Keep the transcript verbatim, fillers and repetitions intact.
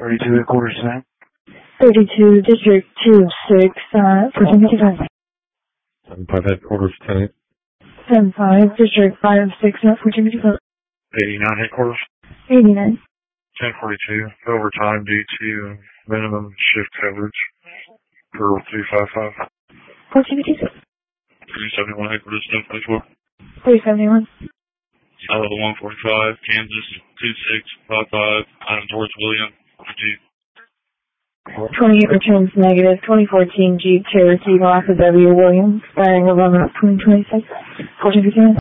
thirty-two headquarters, Sam. thirty-two, District two six, uh, fourteen fifty-five. seven five headquarters, ten eight. seven five, District five six, uh, fourteen fifty-five. eighty-nine headquarters. eighty-nine. ten forty-two, overtime due to minimum shift coverage for three five five. fourteen fifty-six. three seventy-one headquarters, ten forty-four. three seventy-one. South one forty-five, Kansas, two six five five, item towards William, Jeep. twenty-eight returns negative, twenty fourteen Jeep Cherokee Alpha W Williams, expiring November twenty twenty-six, fourteen fifty-nine.